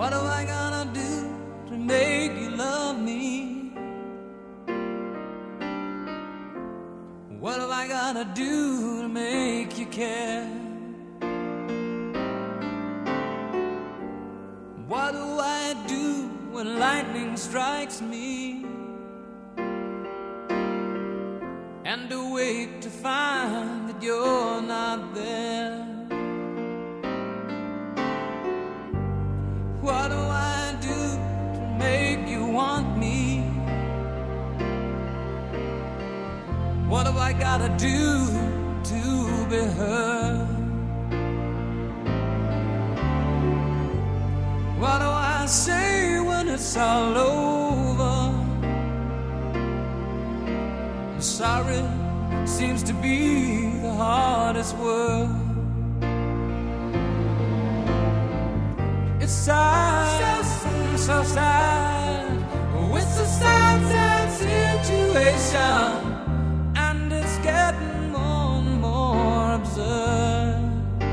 What am I gonna do to make you love me? What have I gotta do to make you care? What do I do when lightning strikes me and awake to find that you're not there? What do I do to make you want me? What have I gotta do to be heard? What do I say when it's all over? Sorry seems to be the hardest word. It's sad, so sad. It's a sad, sad situation, and it's getting more and more absurd.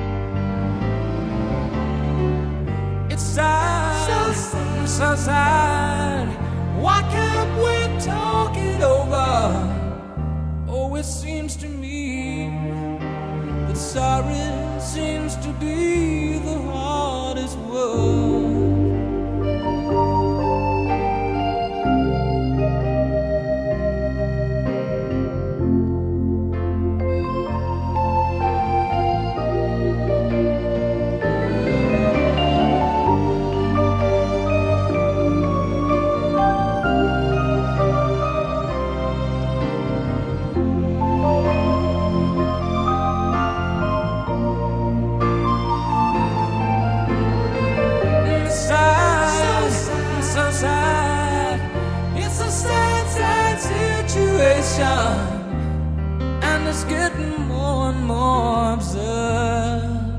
It's sad, so sad. Why can't we talk it over? Oh, it seems to me that sorry seems to be the hardest word. And it's getting more and more absurd.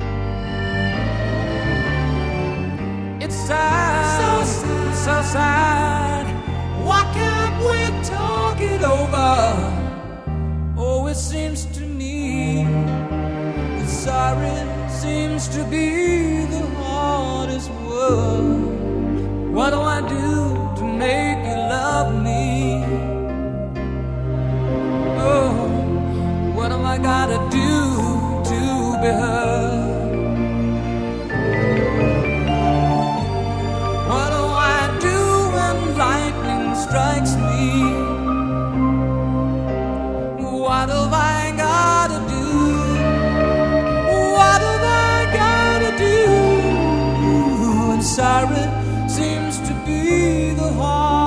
It's sad, so sad. Why can't we talk it over? Oh, it seems to me that sorry seems to be the hardest word. What do I do to make you love me? Oh, what am I gotta do to be heard? What do I do when lightning strikes me? What have I gotta do? What have I gotta do? And sorry seems to be the hard